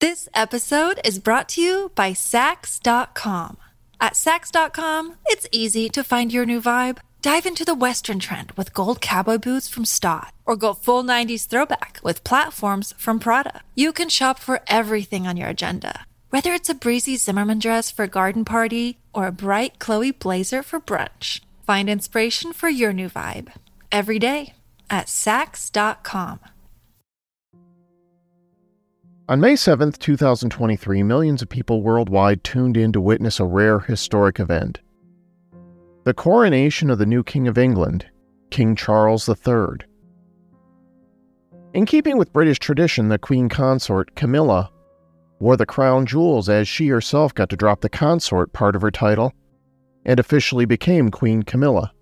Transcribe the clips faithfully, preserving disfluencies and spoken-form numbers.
This episode is brought to you by Saks dot com. At Saks dot com, it's easy to find your new vibe. Dive into the Western trend with gold cowboy boots from Staud, or go full nineties throwback with platforms from Prada. You can shop for everything on your agenda, whether it's a breezy Zimmermann dress for a garden party or a bright Chloe blazer for brunch. Find inspiration for your new vibe every day at Saks dot com. On May seventh, twenty twenty-three, millions of people worldwide tuned in to witness a rare historic event. The coronation of the new King of England, King Charles the Third. In keeping with British tradition, the Queen Consort, Camilla, wore the crown jewels as she herself got to drop the consort part of her title and officially became Queen Camilla.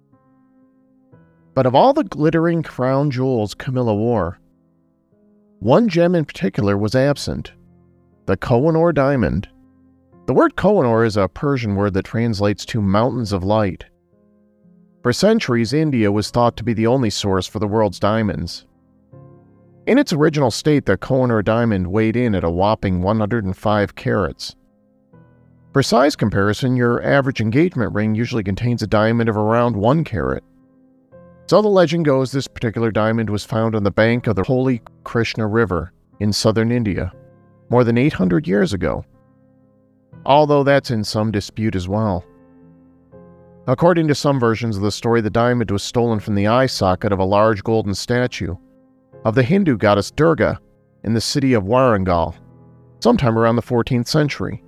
But of all the glittering crown jewels Camilla wore, one gem in particular was absent, the Kohinoor diamond. The word Kohinoor is a Persian word that translates to mountains of light. For centuries, India was thought to be the only source for the world's diamonds. In its original state, the Kohinoor diamond weighed in at a whopping one hundred five carats. For size comparison, your average engagement ring usually contains a diamond of around one carat. So the legend goes this particular diamond was found on the bank of the holy Krishna River in southern India more than eight hundred years ago, although that's in some dispute as well. According to some versions of the story, the diamond was stolen from the eye socket of a large golden statue of the Hindu goddess Durga in the city of Warangal, sometime around the fourteenth century.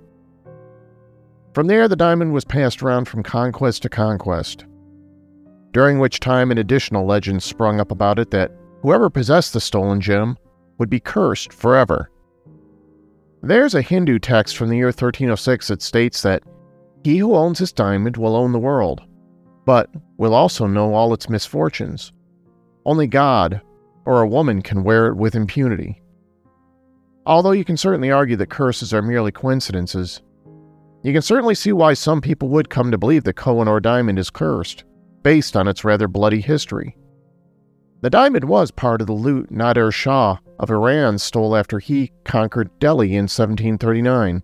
From there, the diamond was passed around from conquest to conquest, during which time an additional legend sprung up about it that whoever possessed the stolen gem would be cursed forever. There's a Hindu text from the year thirteen oh six that states that he who owns this diamond will own the world, but will also know all its misfortunes. Only God or a woman can wear it with impunity. Although you can certainly argue that curses are merely coincidences, you can certainly see why some people would come to believe the Kohinoor diamond is cursed, based on its rather bloody history. The diamond was part of the loot Nader Shah of Iran stole after he conquered Delhi in seventeen thirty-nine.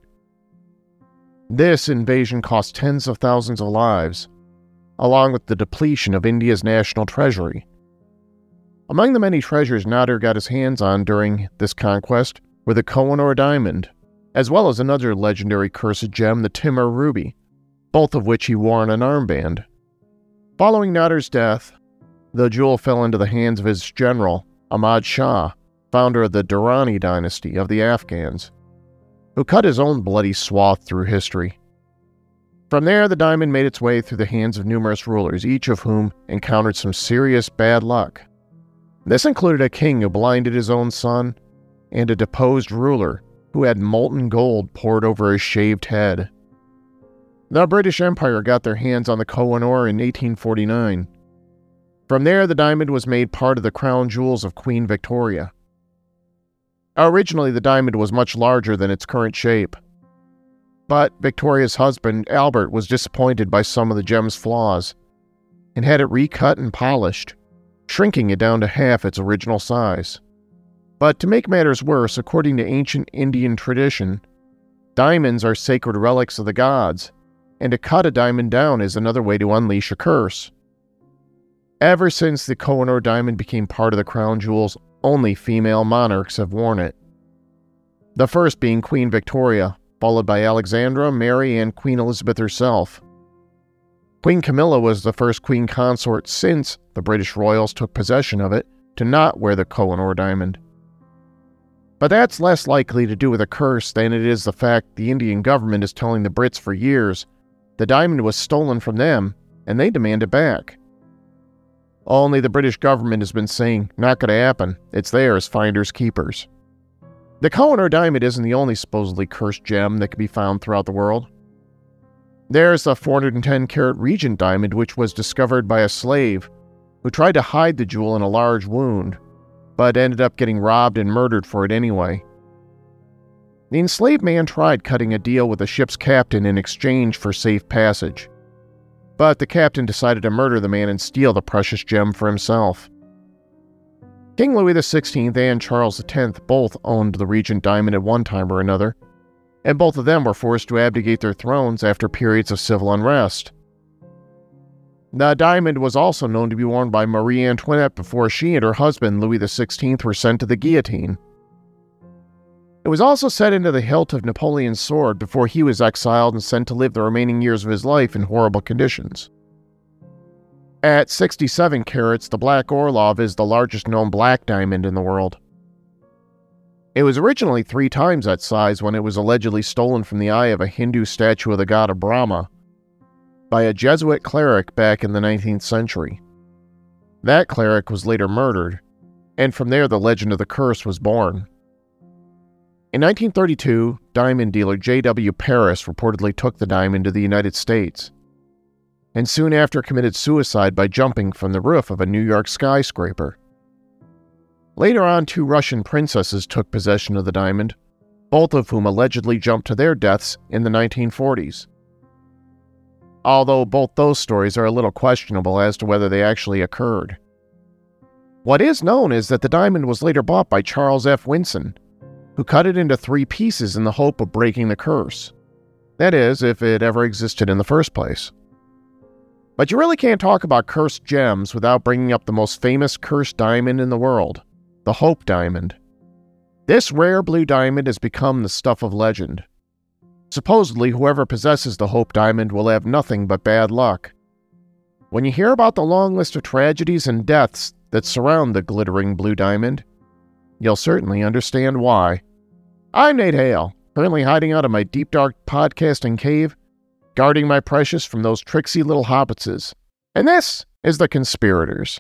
This invasion cost tens of thousands of lives, along with the depletion of India's national treasury. Among the many treasures Nader got his hands on during this conquest were the Kohinoor diamond, as well as another legendary cursed gem, the Timur ruby, both of which he wore on an armband. Following Nader's death, the jewel fell into the hands of his general, Ahmad Shah, founder of the Durrani dynasty of the Afghans, who cut his own bloody swath through history. From there, the diamond made its way through the hands of numerous rulers, each of whom encountered some serious bad luck. This included a king who blinded his own son, and a deposed ruler who had molten gold poured over his shaved head. The British Empire got their hands on the Kohinoor in eighteen forty-nine. From there, the diamond was made part of the crown jewels of Queen Victoria. Originally, the diamond was much larger than its current shape, but Victoria's husband, Albert, was disappointed by some of the gem's flaws and had it recut and polished, shrinking it down to half its original size. But to make matters worse, according to ancient Indian tradition, diamonds are sacred relics of the gods, and to cut a diamond down is another way to unleash a curse. Ever since the Kohinoor diamond became part of the crown jewels, only female monarchs have worn it. The first being Queen Victoria, followed by Alexandra, Mary, and Queen Elizabeth herself. Queen Camilla was the first queen consort since the British royals took possession of it to not wear the Kohinoor diamond. But that's less likely to do with a curse than it is the fact the Indian government is telling the Brits for years the diamond was stolen from them, and they demand it back. Only the British government has been saying, not gonna happen, it's theirs, finders keepers. The Kohinoor diamond isn't the only supposedly cursed gem that can be found throughout the world. There's the four hundred ten carat Regent diamond, which was discovered by a slave who tried to hide the jewel in a large wound, but ended up getting robbed and murdered for it anyway. The enslaved man tried cutting a deal with the ship's captain in exchange for safe passage, but the captain decided to murder the man and steal the precious gem for himself. King Louis the sixteenth and Charles the tenth both owned the Regent diamond at one time or another, and both of them were forced to abdicate their thrones after periods of civil unrest. The diamond was also known to be worn by Marie Antoinette before she and her husband, Louis the sixteenth, were sent to the guillotine. It was also set into the hilt of Napoleon's sword before he was exiled and sent to live the remaining years of his life in horrible conditions. At sixty-seven carats, the Black Orlov is the largest known black diamond in the world. It was originally three times that size when it was allegedly stolen from the eye of a Hindu statue of the god of Brahma by a Jesuit cleric back in the nineteenth century. That cleric was later murdered, and from there the legend of the curse was born. In nineteen thirty-two, diamond dealer J W Paris reportedly took the diamond to the United States, and soon after committed suicide by jumping from the roof of a New York skyscraper. Later on, two Russian princesses took possession of the diamond, both of whom allegedly jumped to their deaths in the nineteen forties. Although both those stories are a little questionable as to whether they actually occurred. What is known is that the diamond was later bought by Charles F. Winson, who cut it into three pieces in the hope of breaking the curse. That is, if it ever existed in the first place. But you really can't talk about cursed gems without bringing up the most famous cursed diamond in the world, the Hope Diamond. This rare blue diamond has become the stuff of legend. Supposedly, whoever possesses the Hope Diamond will have nothing but bad luck. When you hear about the long list of tragedies and deaths that surround the glittering blue diamond, you'll certainly understand why. I'm Nate Hale, currently hiding out in my deep dark podcasting cave, guarding my precious from those tricksy little hobbitses. And this is The Conspirators.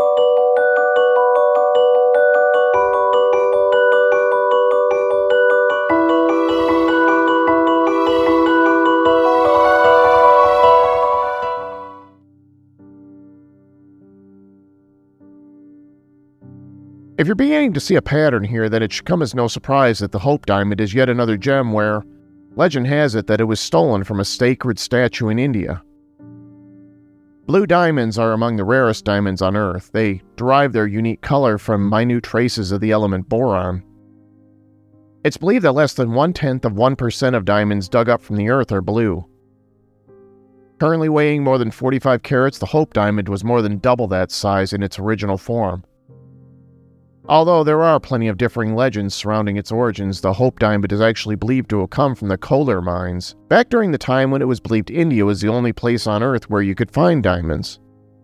If you're beginning to see a pattern here, then it should come as no surprise that the Hope Diamond is yet another gem where legend has it that it was stolen from a sacred statue in India. Blue diamonds are among the rarest diamonds on Earth. They derive their unique color from minute traces of the element boron. It's believed that less than one-tenth of one percent of diamonds dug up from the Earth are blue. Currently weighing more than forty-five carats, the Hope Diamond was more than double that size in its original form. Although there are plenty of differing legends surrounding its origins, the Hope Diamond is actually believed to have come from the Kolar mines, back during the time when it was believed India was the only place on Earth where you could find diamonds.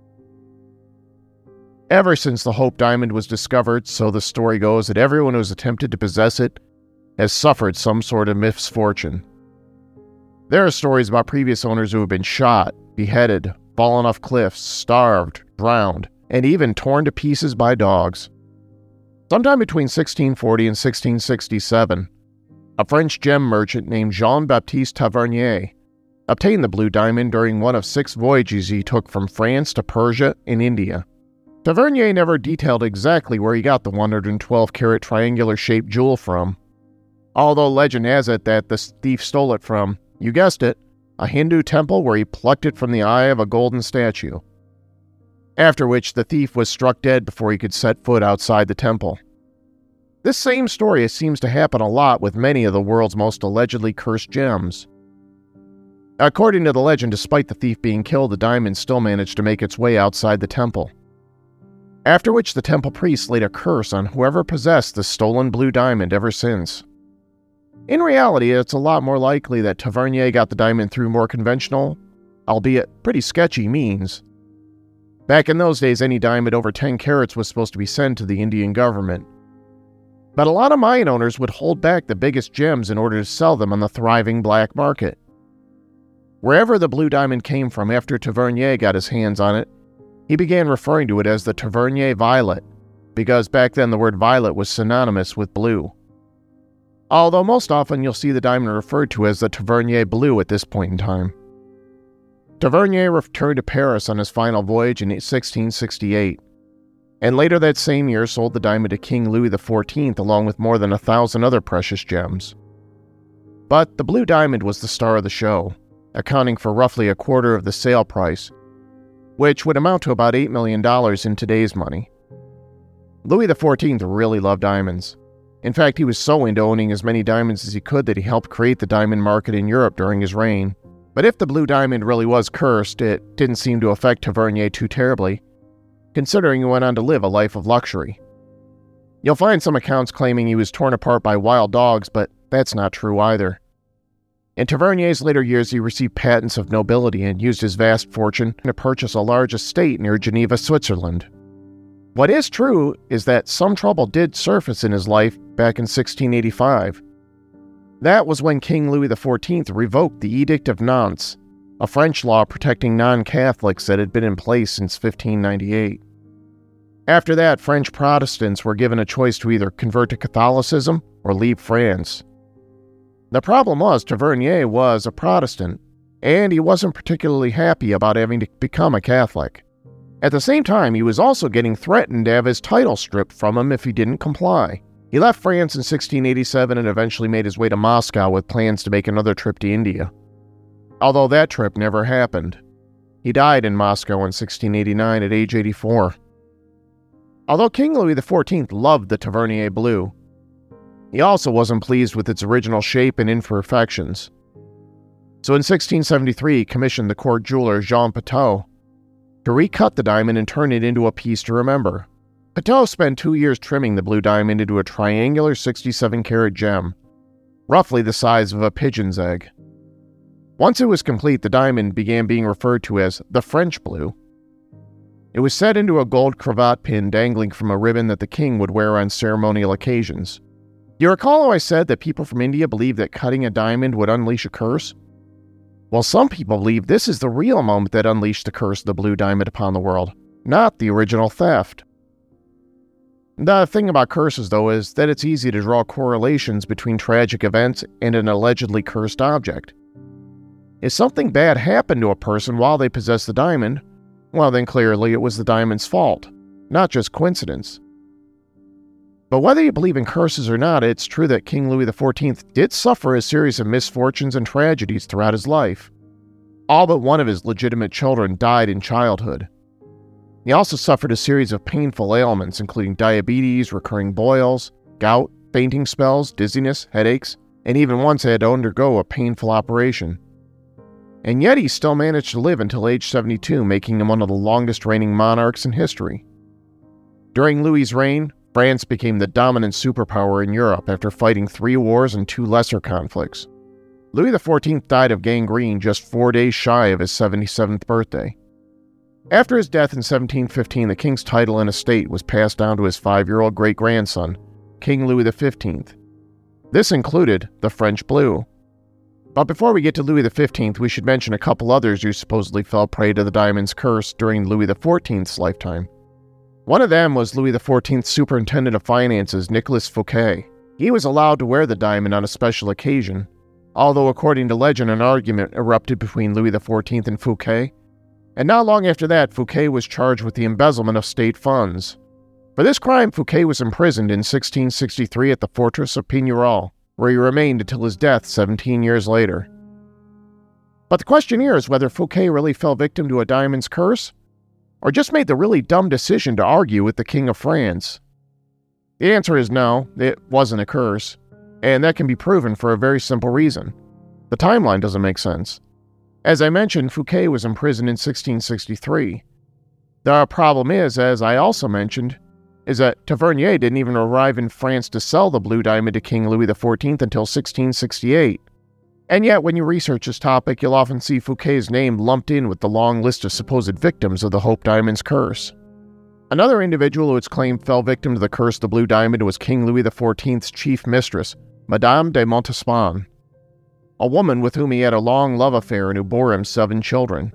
Ever since the Hope Diamond was discovered, so the story goes, that everyone who has attempted to possess it has suffered some sort of misfortune. There are stories about previous owners who have been shot, beheaded, fallen off cliffs, starved, drowned, and even torn to pieces by dogs. Sometime between sixteen forty and sixteen sixty-seven, a French gem merchant named Jean-Baptiste Tavernier obtained the blue diamond during one of six voyages he took from France to Persia and India. Tavernier never detailed exactly where he got the one hundred twelve carat triangular-shaped jewel from, although legend has it that the thief stole it from, you guessed it, a Hindu temple where he plucked it from the eye of a golden statue. After which the thief was struck dead before he could set foot outside the temple. This same story seems to happen a lot with many of the world's most allegedly cursed gems. According to the legend, despite the thief being killed, the diamond still managed to make its way outside the temple. After which the temple priests laid a curse on whoever possessed the stolen blue diamond ever since. In reality, it's a lot more likely that Tavernier got the diamond through more conventional, albeit pretty sketchy, means. Back in those days, any diamond over ten carats was supposed to be sent to the Indian government. But a lot of mine owners would hold back the biggest gems in order to sell them on the thriving black market. Wherever the blue diamond came from after Tavernier got his hands on it, he began referring to it as the Tavernier Violet, because back then the word violet was synonymous with blue. Although most often you'll see the diamond referred to as the Tavernier Blue at this point in time. Tavernier returned to Paris on his final voyage in sixteen sixty-eight, and later that same year sold the diamond to King Louis the fourteenth along with more than a thousand other precious gems. But the blue diamond was the star of the show, accounting for roughly a quarter of the sale price, which would amount to about eight million dollars in today's money. Louis the fourteenth really loved diamonds. In fact, he was so into owning as many diamonds as he could that he helped create the diamond market in Europe during his reign. But if the blue diamond really was cursed, it didn't seem to affect Tavernier too terribly, considering he went on to live a life of luxury. You'll find some accounts claiming he was torn apart by wild dogs, but that's not true either. In Tavernier's later years, he received patents of nobility and used his vast fortune to purchase a large estate near Geneva, Switzerland. What is true is that some trouble did surface in his life back in sixteen eighty-five. That was when King Louis the fourteenth revoked the Edict of Nantes, a French law protecting non-Catholics that had been in place since fifteen ninety-eight. After that, French Protestants were given a choice to either convert to Catholicism or leave France. The problem was Tavernier was a Protestant, and he wasn't particularly happy about having to become a Catholic. At the same time, he was also getting threatened to have his title stripped from him if he didn't comply. He left France in sixteen eighty-seven and eventually made his way to Moscow with plans to make another trip to India. Although that trip never happened. He died in Moscow in sixteen eighty-nine at age eighty-four. Although King Louis the fourteenth loved the Tavernier blue, he also wasn't pleased with its original shape and imperfections. So in sixteen seventy-three, he commissioned the court jeweler Jean Pateau to recut the diamond and turn it into a piece to remember. Pateau spent two years trimming the blue diamond into a triangular sixty-seven karat gem, roughly the size of a pigeon's egg. Once it was complete, the diamond began being referred to as the French blue. It was set into a gold cravat pin dangling from a ribbon that the king would wear on ceremonial occasions. You recall how I said that people from India believe that cutting a diamond would unleash a curse? Well, some people believe this is the real moment that unleashed the curse of the blue diamond upon the world, not the original theft. The thing about curses, though, is that it's easy to draw correlations between tragic events and an allegedly cursed object. If something bad happened to a person while they possessed the diamond, well then clearly it was the diamond's fault, not just coincidence. But whether you believe in curses or not, it's true that King Louis the fourteenth did suffer a series of misfortunes and tragedies throughout his life. All but one of his legitimate children died in childhood. He also suffered a series of painful ailments, including diabetes, recurring boils, gout, fainting spells, dizziness, headaches, and even once had to undergo a painful operation. And yet he still managed to live until age seventy-two, making him one of the longest reigning monarchs in history. During Louis's reign, France became the dominant superpower in Europe after fighting three wars and two lesser conflicts. Louis the fourteenth died of gangrene just four days shy of his seventy-seventh birthday. After his death in seventeen fifteen, the king's title and estate was passed down to his five-year-old great-grandson, King Louis the fifteenth. This included the French blue. But before we get to Louis the fifteenth, we should mention a couple others who supposedly fell prey to the diamond's curse during Louis the fourteenth's lifetime. One of them was Louis the fourteenth's superintendent of finances, Nicolas Fouquet. He was allowed to wear the diamond on a special occasion, although according to legend an argument erupted between Louis the fourteenth and Fouquet, and not long after that Fouquet was charged with the embezzlement of state funds. For this crime, Fouquet was imprisoned in sixteen sixty-three at the fortress of Pignerol, where he remained until his death seventeen years later. But the question here is whether Fouquet really fell victim to a diamond's curse, or just made the really dumb decision to argue with the King of France. The answer is no, it wasn't a curse, and that can be proven for a very simple reason. The timeline doesn't make sense. As I mentioned, Fouquet was imprisoned in sixteen sixty-three. The problem is, as I also mentioned, is that Tavernier didn't even arrive in France to sell the blue diamond to King Louis the fourteenth until sixteen sixty-eight. And yet, when you research this topic, you'll often see Fouquet's name lumped in with the long list of supposed victims of the Hope Diamond's curse. Another individual who it's claimed fell victim to the curse of the blue diamond was King Louis the fourteenth's chief mistress, Madame de Montespan, a woman with whom he had a long love affair and who bore him seven children.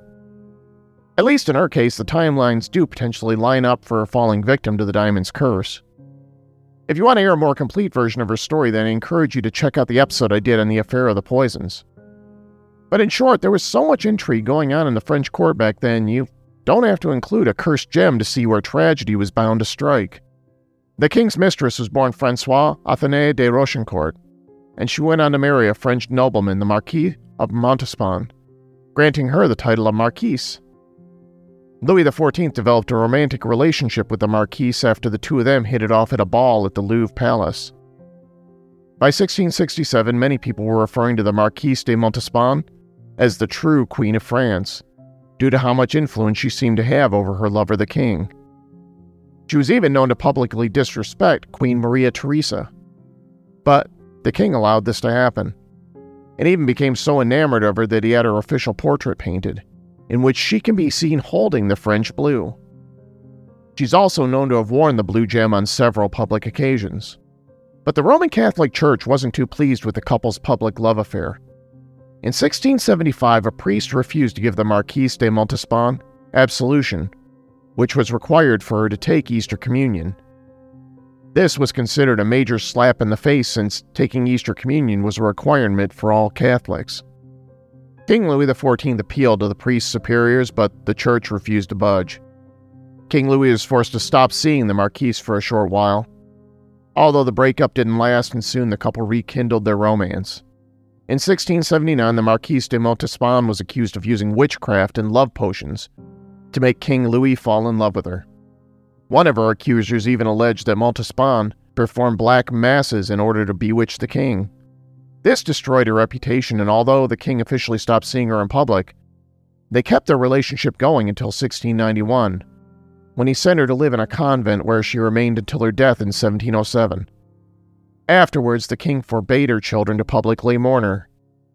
At least in her case, the timelines do potentially line up for her falling victim to the diamond's curse. If you want to hear a more complete version of her story, then I encourage you to check out the episode I did on the affair of the poisons. But in short, there was so much intrigue going on in the French court back then, you don't have to include a cursed gem to see where tragedy was bound to strike. The king's mistress was born François Athénée de Rochoncourt, and she went on to marry a French nobleman, the Marquis of Montespan, granting her the title of Marquise. Louis the fourteenth developed a romantic relationship with the Marquise after the two of them hit it off at a ball at the Louvre Palace. By sixteen sixty-seven, many people were referring to the Marquise de Montespan as the true Queen of France, due to how much influence she seemed to have over her lover the king. She was even known to publicly disrespect Queen Maria Theresa. But the king allowed this to happen, and even became so enamored of her that he had her official portrait painted, in which she can be seen holding the French blue. She's also known to have worn the blue gem on several public occasions. But the Roman Catholic Church wasn't too pleased with the couple's public love affair. In sixteen seventy-five, a priest refused to give the Marquise de Montespan absolution, which was required for her to take Easter Communion. This was considered a major slap in the face since taking Easter Communion was a requirement for all Catholics. King Louis the fourteenth appealed to the priest's superiors, but the church refused to budge. King Louis was forced to stop seeing the Marquise for a short while, although the breakup didn't last and soon the couple rekindled their romance. In sixteen seventy-nine, the Marquise de Montespan was accused of using witchcraft and love potions to make King Louis fall in love with her. One of her accusers even alleged that Montespan performed black masses in order to bewitch the king. This destroyed her reputation, and although the king officially stopped seeing her in public, they kept their relationship going until sixteen ninety-one, when he sent her to live in a convent where she remained until her death in seventeen oh seven. Afterwards, the king forbade her children to publicly mourn her.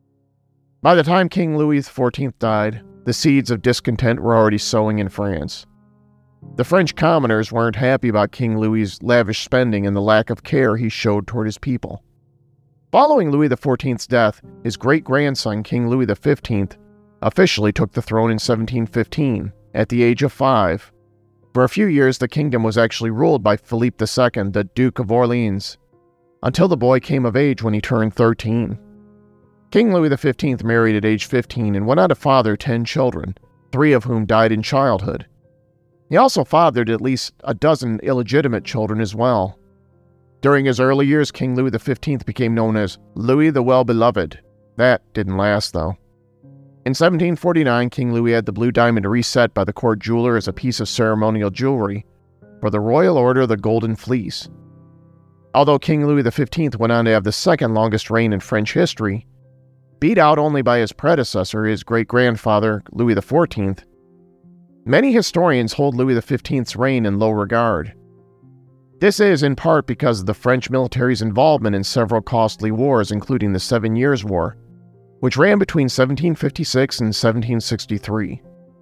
By the time King Louis the fourteenth died, the seeds of discontent were already sowing in France. The French commoners weren't happy about King Louis's lavish spending and the lack of care he showed toward his people. Following Louis the fourteenth's death, his great-grandson, King Louis the fifteenth, officially took the throne in seventeen fifteen, at the age of five. For a few years, the kingdom was actually ruled by Philippe the second, the Duke of Orleans, until the boy came of age when he turned thirteen. King Louis the fifteenth married at age fifteen and went on to father ten children, three of whom died in childhood. He also fathered at least a dozen illegitimate children as well. During his early years, King Louis the fifteenth became known as Louis the Well-Beloved. That didn't last, though. In seventeen forty-nine, King Louis had the blue diamond reset by the court jeweler as a piece of ceremonial jewelry for the Royal Order of the Golden Fleece. Although King Louis the fifteenth went on to have the second longest reign in French history, beat out only by his predecessor, his great-grandfather, Louis the fourteenth, many historians hold Louis the fifteenth's reign in low regard. This is in part because of the French military's involvement in several costly wars, including the Seven Years' War, which ran between seventeen fifty-six and seventeen sixty-three.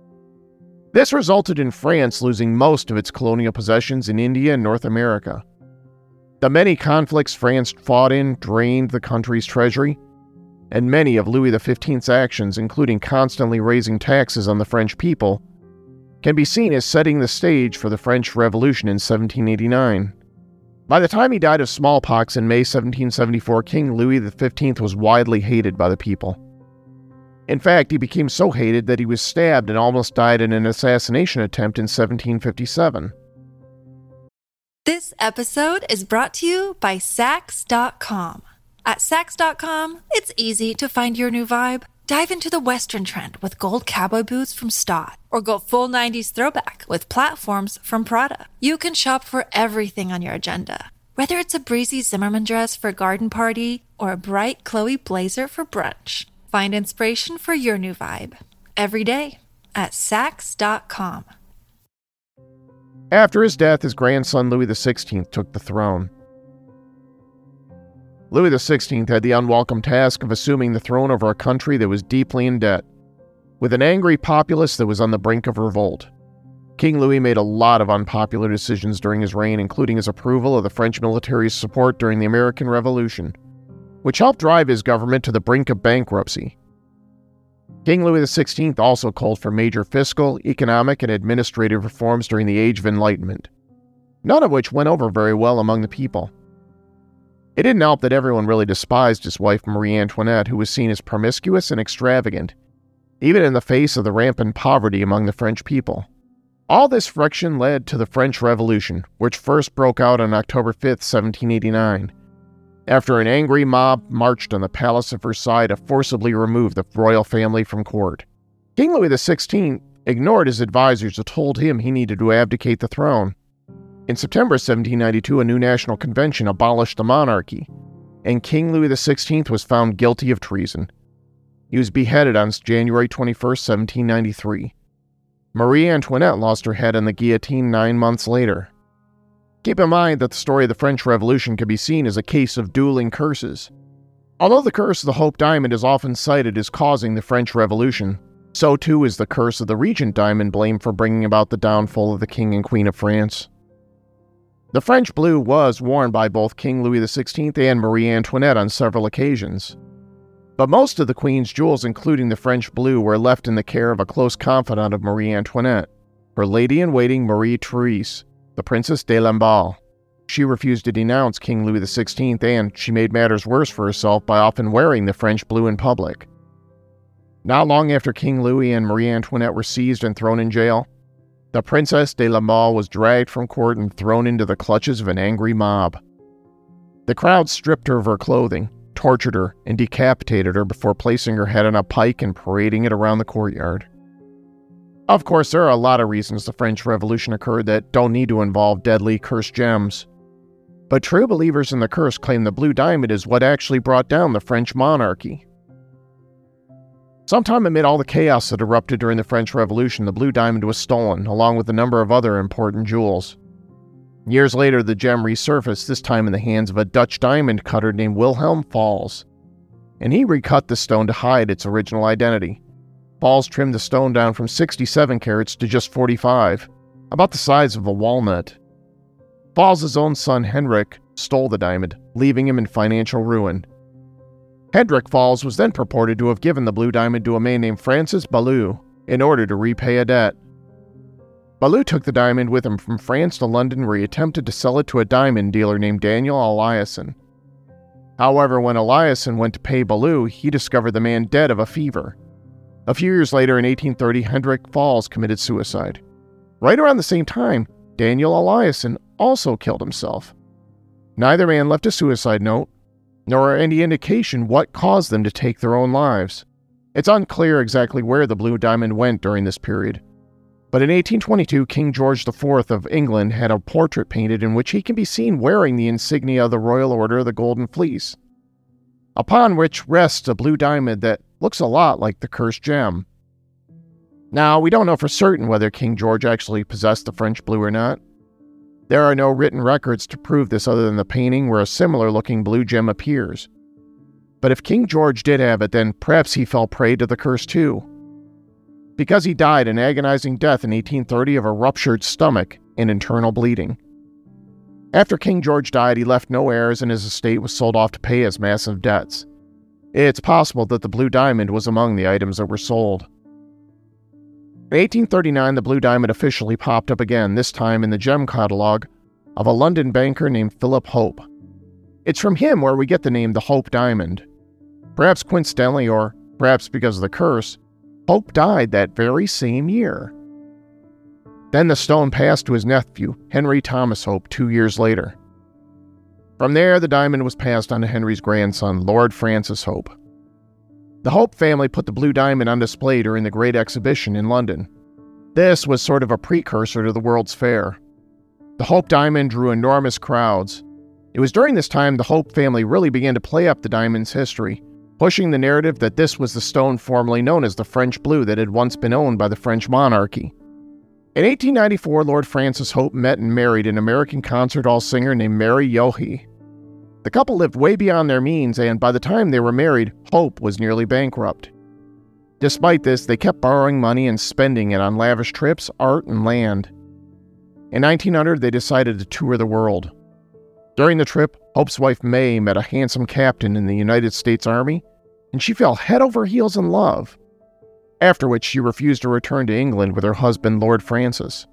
This resulted in France losing most of its colonial possessions in India and North America. The many conflicts France fought in drained the country's treasury, and many of Louis the fifteenth's actions, including constantly raising taxes on the French people, can be seen as setting the stage for the French Revolution in seventeen eighty-nine. By the time he died of smallpox in May seventeen seventy-four, King Louis the fifteenth was widely hated by the people. In fact, he became so hated that he was stabbed and almost died in an assassination attempt in seventeen fifty-seven. This episode is brought to you by Sax dot com. At Sax dot com, it's easy to find your new vibe. Dive into the Western trend with gold cowboy boots from Stott, or go full nineties throwback with platforms from Prada. You can shop for everything on your agenda, whether it's a breezy Zimmermann dress for a garden party or a bright Chloe blazer for brunch. Find inspiration for your new vibe every day at Sax dot com. After his death, his grandson Louis the sixteenth took the throne. Louis the sixteenth had the unwelcome task of assuming the throne over a country that was deeply in debt, with an angry populace that was on the brink of revolt. King Louis made a lot of unpopular decisions during his reign, including his approval of the French military's support during the American Revolution, which helped drive his government to the brink of bankruptcy. King Louis the sixteenth also called for major fiscal, economic, and administrative reforms during the Age of Enlightenment, none of which went over very well among the people. It didn't help that everyone really despised his wife Marie Antoinette, who was seen as promiscuous and extravagant, even in the face of the rampant poverty among the French people. All this friction led to the French Revolution, which first broke out on October fifth, seventeen eighty-nine, after an angry mob marched on the Palace of Versailles to forcibly remove the royal family from court. King Louis the sixteenth ignored his advisors who told him he needed to abdicate the throne. In September seventeen ninety-two, a new national convention abolished the monarchy, and King Louis the sixteenth was found guilty of treason. He was beheaded on January twenty-first, seventeen ninety-three. Marie Antoinette lost her head on the guillotine nine months later. Keep in mind that the story of the French Revolution can be seen as a case of dueling curses. Although the curse of the Hope Diamond is often cited as causing the French Revolution, so too is the curse of the Regent Diamond blamed for bringing about the downfall of the King and Queen of France. The French blue was worn by both King Louis the sixteenth and Marie Antoinette on several occasions. But most of the Queen's jewels, including the French blue, were left in the care of a close confidant of Marie Antoinette, her lady-in-waiting Marie Therese, the Princess de Lamballe. She refused to denounce King Louis the sixteenth, and she made matters worse for herself by often wearing the French blue in public. Not long after King Louis and Marie Antoinette were seized and thrown in jail, the Princess de Lamballe was dragged from court and thrown into the clutches of an angry mob. The crowd stripped her of her clothing, tortured her, and decapitated her before placing her head on a pike and parading it around the courtyard. Of course, there are a lot of reasons the French Revolution occurred that don't need to involve deadly cursed gems. But true believers in the curse claim the blue diamond is what actually brought down the French monarchy. Sometime amid all the chaos that erupted during the French Revolution, the blue diamond was stolen, along with a number of other important jewels. Years later, the gem resurfaced, this time in the hands of a Dutch diamond cutter named Wilhelm Fals, and he recut the stone to hide its original identity. Fals trimmed the stone down from sixty-seven carats to just forty-five, about the size of a walnut. Fals' own son Hendrik stole the diamond, leaving him in financial ruin. Hendrik Fals was then purported to have given the blue diamond to a man named Francis Ballou in order to repay a debt. Ballou took the diamond with him from France to London, where he attempted to sell it to a diamond dealer named Daniel Eliasson. However, when Eliasson went to pay Ballou, he discovered the man dead of a fever. A few years later, in eighteen thirty, Hendrik Fals committed suicide. Right around the same time, Daniel Eliasson also killed himself. Neither man left a suicide note, nor any indication what caused them to take their own lives. It's unclear exactly where the blue diamond went during this period. But in eighteen twenty-two, King George the fourth of England had a portrait painted in which he can be seen wearing the insignia of the Royal Order of the Golden Fleece, upon which rests a blue diamond that looks a lot like the cursed gem. Now, we don't know for certain whether King George actually possessed the French blue or not. There are no written records to prove this other than the painting where a similar-looking blue gem appears. But if King George did have it, then perhaps he fell prey to the curse too, because he died an agonizing death in eighteen thirty of a ruptured stomach and internal bleeding. After King George died, he left no heirs and his estate was sold off to pay his massive debts. It's possible that the blue diamond was among the items that were sold. In eighteen thirty-nine, the blue diamond officially popped up again, this time in the gem catalog of a London banker named Philip Hope. It's from him where we get the name the Hope Diamond. Perhaps coincidentally, or perhaps because of the curse, Hope died that very same year. Then the stone passed to his nephew, Henry Thomas Hope, two years later. From there, the diamond was passed on to Henry's grandson, Lord Francis Hope. The Hope family put the blue diamond on display during the Great Exhibition in London. This was sort of a precursor to the World's Fair. The Hope diamond drew enormous crowds. It was during this time the Hope family really began to play up the diamond's history, pushing the narrative that this was the stone formerly known as the French blue that had once been owned by the French monarchy. In eighteen ninety-four, Lord Francis Hope met and married an American concert hall singer named Mary Yohe. The couple lived way beyond their means, and by the time they were married, Hope was nearly bankrupt. Despite this, they kept borrowing money and spending it on lavish trips, art, and land. In nineteen hundred, they decided to tour the world. During the trip, Hope's wife May met a handsome captain in the United States Army, and she fell head over heels in love, after which she refused to return to England with her husband, Lord Francis.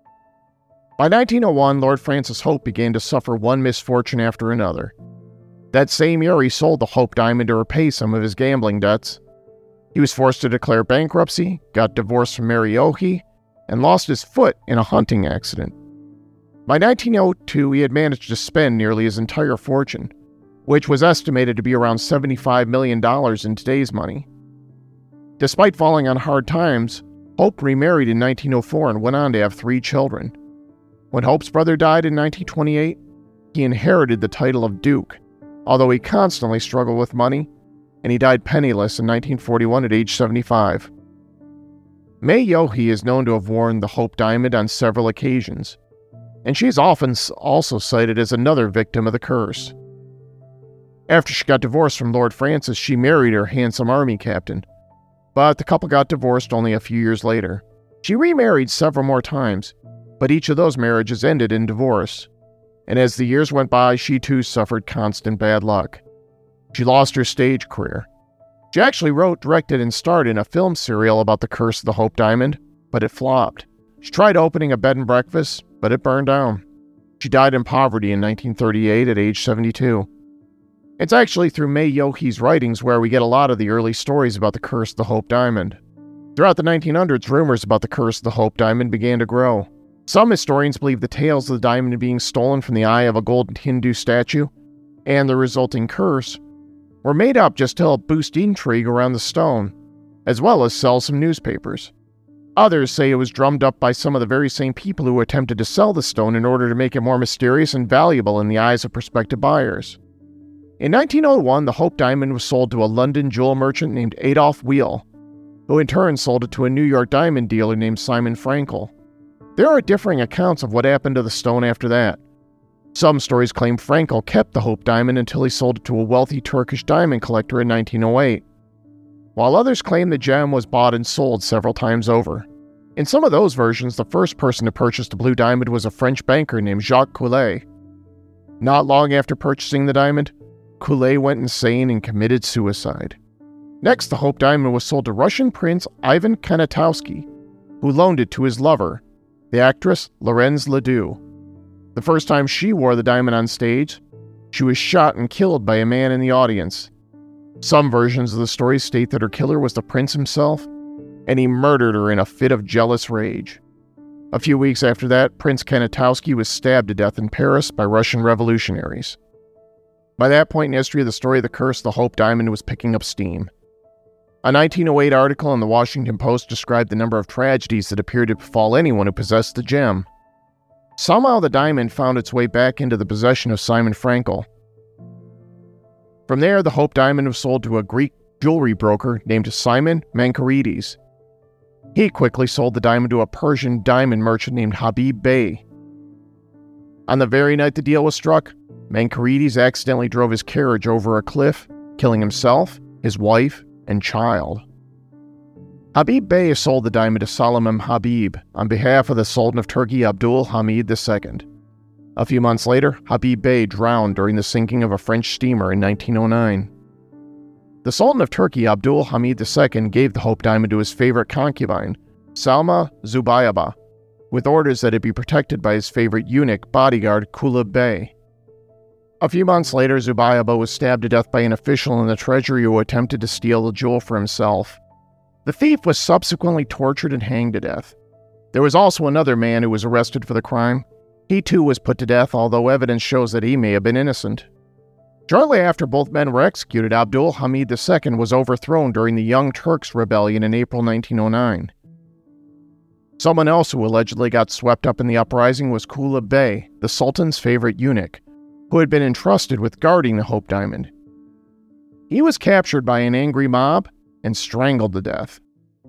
By nineteen oh one, Lord Francis Hope began to suffer one misfortune after another. That same year, he sold the Hope diamond to repay some of his gambling debts. He was forced to declare bankruptcy, got divorced from Mary Yohe, and lost his foot in a hunting accident. By nineteen oh two, he had managed to spend nearly his entire fortune, which was estimated to be around seventy-five million dollars in today's money. Despite falling on hard times, Hope remarried in nineteen oh four and went on to have three children. When Hope's brother died in nineteen twenty-eight, he inherited the title of Duke, although he constantly struggled with money, and he died penniless in nineteen forty-one at age seventy-five. May Yohe is known to have worn the Hope Diamond on several occasions, and she is often also cited as another victim of the curse. After she got divorced from Lord Francis, she married her handsome army captain, but the couple got divorced only a few years later. She remarried several more times, but each of those marriages ended in divorce, and as the years went by, she too suffered constant bad luck. She lost her stage career. She actually wrote, directed, and starred in a film serial about the curse of the Hope Diamond, but it flopped. She tried opening a bed and breakfast, but it burned down. She died in poverty in nineteen thirty-eight at age seventy-two. It's actually through May Yohe's writings where we get a lot of the early stories about the curse of the Hope Diamond. Throughout the nineteen hundreds, rumors about the curse of the Hope Diamond began to grow. Some historians believe the tales of the diamond being stolen from the eye of a golden Hindu statue and the resulting curse were made up just to help boost intrigue around the stone, as well as sell some newspapers. Others say it was drummed up by some of the very same people who attempted to sell the stone in order to make it more mysterious and valuable in the eyes of prospective buyers. In nineteen oh one, the Hope Diamond was sold to a London jewel merchant named Adolf Wheel, who in turn sold it to a New York diamond dealer named Simon Frankel. There are differing accounts of what happened to the stone after that. Some stories claim Frankel kept the Hope Diamond until he sold it to a wealthy Turkish diamond collector in nineteen oh eight, while others claim the gem was bought and sold several times over. In some of those versions, the first person to purchase the blue diamond was a French banker named Jacques Coulet. Not long after purchasing the diamond, Coulet went insane and committed suicide. Next, the Hope Diamond was sold to Russian Prince Ivan Kanatowski, who loaned it to his lover, the actress Laurence Ledoux. The first time she wore the diamond on stage, she was shot and killed by a man in the audience. Some versions of the story state that her killer was the prince himself, and he murdered her in a fit of jealous rage. A few weeks after that, Prince Kanatowski was stabbed to death in Paris by Russian revolutionaries. By that point in history, the story of the curse of the Hope Diamond was picking up steam. A nineteen oh eight article in the Washington Post described the number of tragedies that appeared to befall anyone who possessed the gem. Somehow the diamond found its way back into the possession of Simon Frankel. From there, the Hope Diamond was sold to a Greek jewelry broker named Simon Mankarides. He quickly sold the diamond to a Persian diamond merchant named Habib Bey. On the very night the deal was struck, Mankarides accidentally drove his carriage over a cliff, killing himself, his wife, and child. Habib Bey sold the diamond to Salim Habib on behalf of the Sultan of Turkey Abdul Hamid the Second. A few months later, Habib Bey drowned during the sinking of a French steamer in nineteen oh nine. The Sultan of Turkey Abdul Hamid the Second gave the Hope Diamond to his favorite concubine, Salma Zubayaba, with orders that it be protected by his favorite eunuch bodyguard Kulub Bey. A few months later, Zubayaba was stabbed to death by an official in the treasury who attempted to steal the jewel for himself. The thief was subsequently tortured and hanged to death. There was also another man who was arrested for the crime. He too was put to death, although evidence shows that he may have been innocent. Shortly after both men were executed, Abdul Hamid the Second was overthrown during the Young Turks Rebellion in April nineteen oh nine. Someone else who allegedly got swept up in the uprising was Kulub Bey, the Sultan's favorite eunuch, who had been entrusted with guarding the Hope Diamond. He was captured by an angry mob and strangled to death.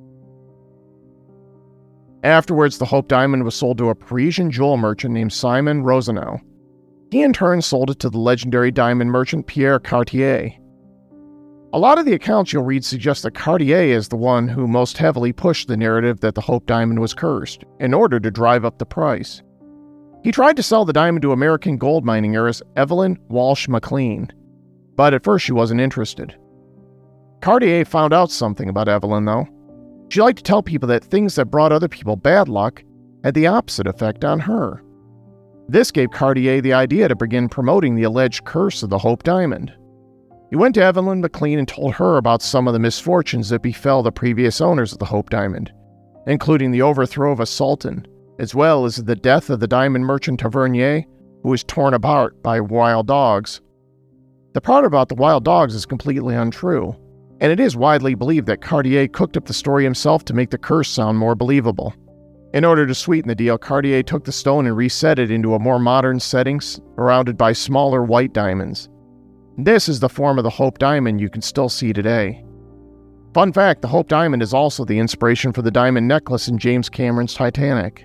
Afterwards, the Hope Diamond was sold to a Parisian jewel merchant named Simon Rosenau. He in turn sold it to the legendary diamond merchant Pierre Cartier. A lot of the accounts you'll read suggest that Cartier is the one who most heavily pushed the narrative that the Hope Diamond was cursed, in order to drive up the price. He tried to sell the diamond to American gold mining heiress Evelyn Walsh McLean, but at first she wasn't interested. Cartier found out something about Evelyn, though. She liked to tell people that things that brought other people bad luck had the opposite effect on her. This gave Cartier the idea to begin promoting the alleged curse of the Hope Diamond. He went to Evelyn McLean and told her about some of the misfortunes that befell the previous owners of the Hope Diamond, including the overthrow of a sultan, as well as the death of the diamond merchant Tavernier, who was torn apart by wild dogs. The part about the wild dogs is completely untrue. and it is widely believed that Cartier cooked up the story himself to make the curse sound more believable. In order to sweeten the deal, Cartier took the stone and reset it into a more modern setting surrounded by smaller white diamonds. This is the form of the Hope Diamond you can still see today. Fun fact, the Hope Diamond is also the inspiration for the diamond necklace in James Cameron's Titanic.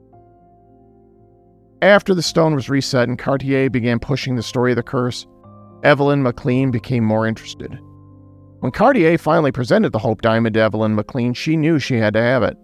After the stone was reset and Cartier began pushing the story of the curse, Evelyn McLean became more interested. When Cartier finally presented the Hope Diamond to Evelyn McLean, she knew she had to have it.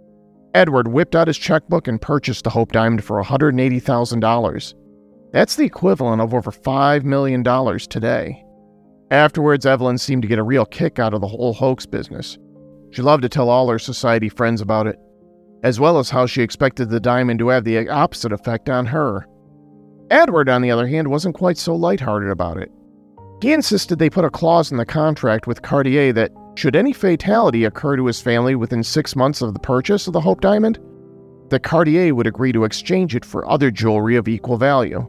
Edward whipped out his checkbook and purchased the Hope Diamond for one hundred eighty thousand dollars. That's the equivalent of over five million dollars today. Afterwards, Evelyn seemed to get a real kick out of the whole hoax business. She loved to tell all her society friends about it, as well as how she expected the diamond to have the opposite effect on her. Edward, on the other hand, wasn't quite so lighthearted about it. He insisted they put a clause in the contract with Cartier that, should any fatality occur to his family within six months of the purchase of the Hope Diamond, that Cartier would agree to exchange it for other jewelry of equal value.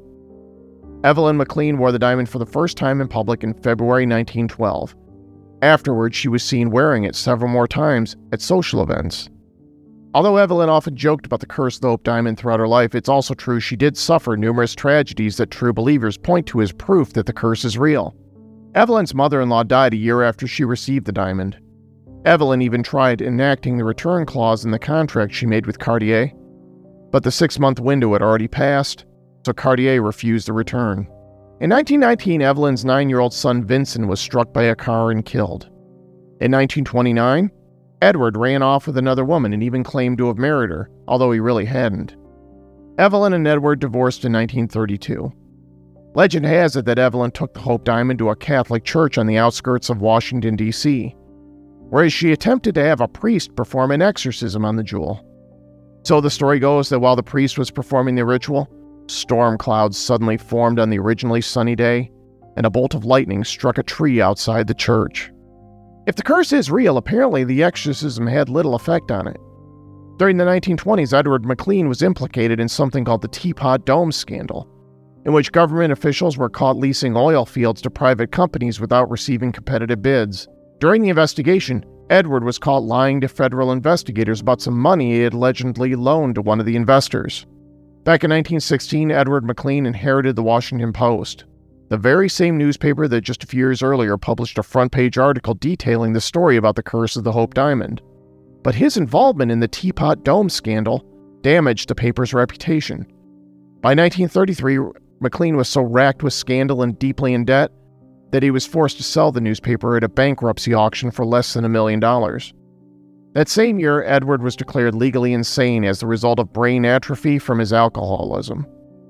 Evelyn McLean wore the diamond for the first time in public in February nineteen twelve. Afterwards, she was seen wearing it several more times at social events. Although Evelyn often joked about the curse of the Hope Diamond throughout her life, it's also true she did suffer numerous tragedies that true believers point to as proof that the curse is real. Evelyn's mother-in-law died a year after she received the diamond. Evelyn even tried enacting the return clause in the contract she made with Cartier, but the six-month window had already passed, so Cartier refused the return. In nineteen nineteen, Evelyn's nine-year-old son Vincent was struck by a car and killed. In nineteen twenty-nine, Edward ran off with another woman and even claimed to have married her, although he really hadn't. Evelyn and Edward divorced in nineteen thirty-two. Legend has it that Evelyn took the Hope Diamond to a Catholic church on the outskirts of Washington, D C, where she attempted to have a priest perform an exorcism on the jewel. So the story goes that while the priest was performing the ritual, storm clouds suddenly formed on the originally sunny day, and a bolt of lightning struck a tree outside the church. If the curse is real, apparently the exorcism had little effect on it. During the nineteen twenties, Edward McLean was implicated in something called the Teapot Dome scandal, in which government officials were caught leasing oil fields to private companies without receiving competitive bids. During the investigation, Edward was caught lying to federal investigators about some money he had allegedly loaned to one of the investors. Back in nineteen sixteen, Edward McLean inherited the Washington Post, the very same newspaper that just a few years earlier published a front-page article detailing the story about the curse of the Hope Diamond. But his involvement in the Teapot Dome scandal damaged the paper's reputation. By nineteen thirty-three, McLean was so racked with scandal and deeply in debt that he was forced to sell the newspaper at a bankruptcy auction for less than a million dollars. That same year, Edward was declared legally insane as the result of brain atrophy from his alcoholism.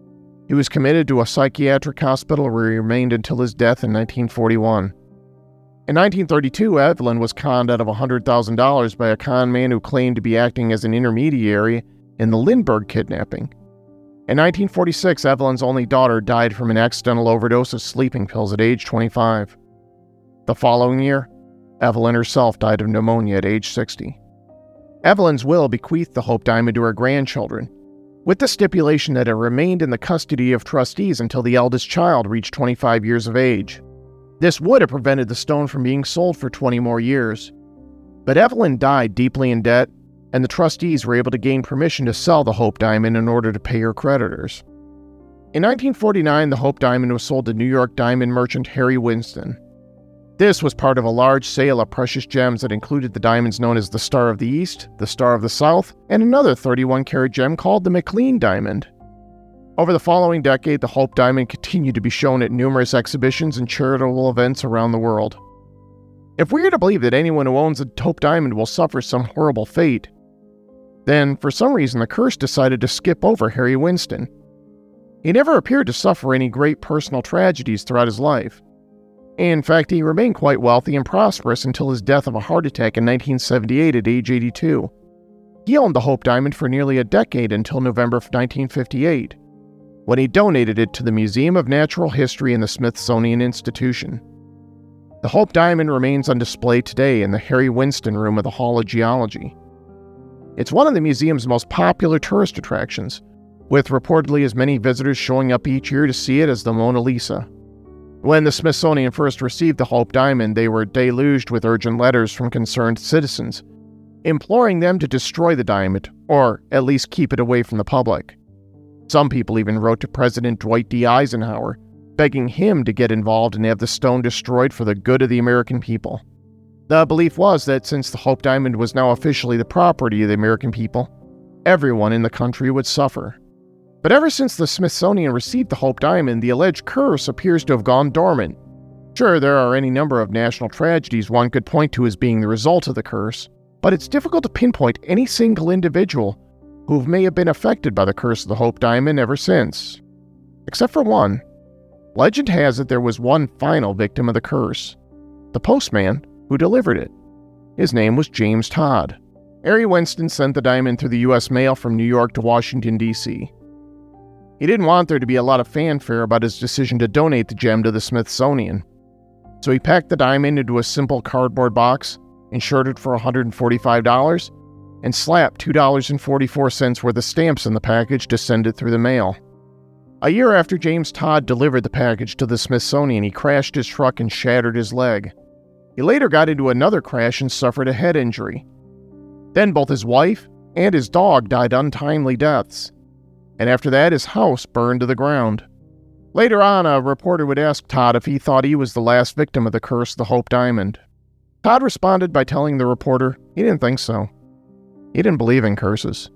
He was committed to a psychiatric hospital where he remained until his death in nineteen forty-one. In nineteen thirty-two, Evelyn was conned out of one hundred thousand dollars by a con man who claimed to be acting as an intermediary in the Lindbergh kidnapping. In nineteen forty-six, Evelyn's only daughter died from an accidental overdose of sleeping pills at age twenty-five. The following year, Evelyn herself died of pneumonia at age sixty. Evelyn's will bequeathed the Hope Diamond to her grandchildren, with the stipulation that it remained in the custody of trustees until the eldest child reached twenty-five years of age. This would have prevented the stone from being sold for twenty more years. But Evelyn died deeply in debt, and the trustees were able to gain permission to sell the Hope Diamond in order to pay her creditors. In nineteen forty-nine, the Hope Diamond was sold to New York diamond merchant Harry Winston. This was part of a large sale of precious gems that included the diamonds known as the Star of the East, the Star of the South, and another thirty-one karat gem called the McLean Diamond. Over the following decade, the Hope Diamond continued to be shown at numerous exhibitions and charitable events around the world. If we are to believe that anyone who owns a Hope Diamond will suffer some horrible fate, then, for some reason, the curse decided to skip over Harry Winston. He never appeared to suffer any great personal tragedies throughout his life. In fact, he remained quite wealthy and prosperous until his death of a heart attack in nineteen seventy-eight at age eighty-two. He owned the Hope Diamond for nearly a decade until November of nineteen fifty-eight, when he donated it to the Museum of Natural History in the Smithsonian Institution. The Hope Diamond remains on display today in the Harry Winston Room of the Hall of Geology. It's one of the museum's most popular tourist attractions, with reportedly as many visitors showing up each year to see it as the Mona Lisa. When the Smithsonian first received the Hope Diamond, they were deluged with urgent letters from concerned citizens, imploring them to destroy the diamond, or at least keep it away from the public. Some people even wrote to President Dwight D. Eisenhower, begging him to get involved and have the stone destroyed for the good of the American people. The belief was that since the Hope Diamond was now officially the property of the American people, everyone in the country would suffer. But ever since the Smithsonian received the Hope Diamond, the alleged curse appears to have gone dormant. Sure, there are any number of national tragedies one could point to as being the result of the curse, but it's difficult to pinpoint any single individual who may have been affected by the curse of the Hope Diamond ever since. Except for one. Legend has it there was one final victim of the curse, the postman who delivered it. His name was James Todd. Harry Winston sent the diamond through the U S mail from New York to Washington, D C He didn't want there to be a lot of fanfare about his decision to donate the gem to the Smithsonian, so he packed the diamond into a simple cardboard box, insured it for one hundred forty-five dollars, and slapped two dollars and forty-four cents worth of stamps in the package to send it through the mail. A year after James Todd delivered the package to the Smithsonian, he crashed his truck and shattered his leg. He later got into another crash and suffered a head injury. Then both his wife and his dog died untimely deaths, and after that his house burned to the ground. Later on, a reporter would ask Todd if he thought he was the last victim of the curse of the Hope Diamond. Todd responded by telling the reporter he didn't think so. He didn't believe in curses.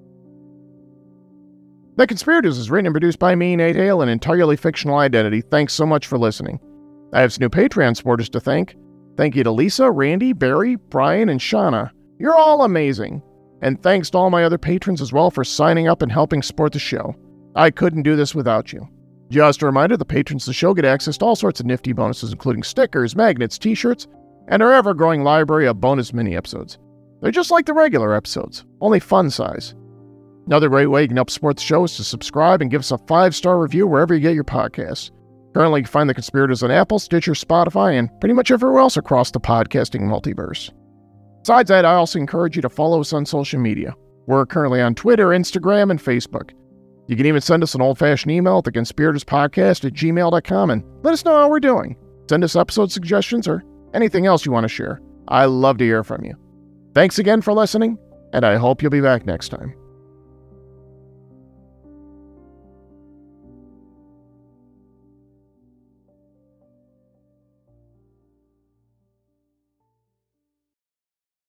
The Conspirators is written and produced by me, Nate Hale, an entirely fictional identity. Thanks so much for listening. I have some new Patreon supporters to thank. Thank you to Lisa, Randy, Barry, Brian, and Shauna. You're all amazing. And thanks to all my other patrons as well for signing up and helping support the show. I couldn't do this without you. Just a reminder, the patrons of the show get access to all sorts of nifty bonuses, including stickers, magnets, t-shirts, and our ever-growing library of bonus mini-episodes. They're just like the regular episodes, only fun size. Another great way you can help support the show is to subscribe and give us a five-star review wherever you get your podcasts. Currently, you can find The Conspirators on Apple, Stitcher, Spotify, and pretty much everywhere else across the podcasting multiverse. Besides that, I also encourage you to follow us on social media. We're currently on Twitter, Instagram, and Facebook. You can even send us an old-fashioned email at the conspirators podcast at gmail dot com and let us know how we're doing. Send us episode suggestions or anything else you want to share. I love to hear from you. Thanks again for listening, and I hope you'll be back next time.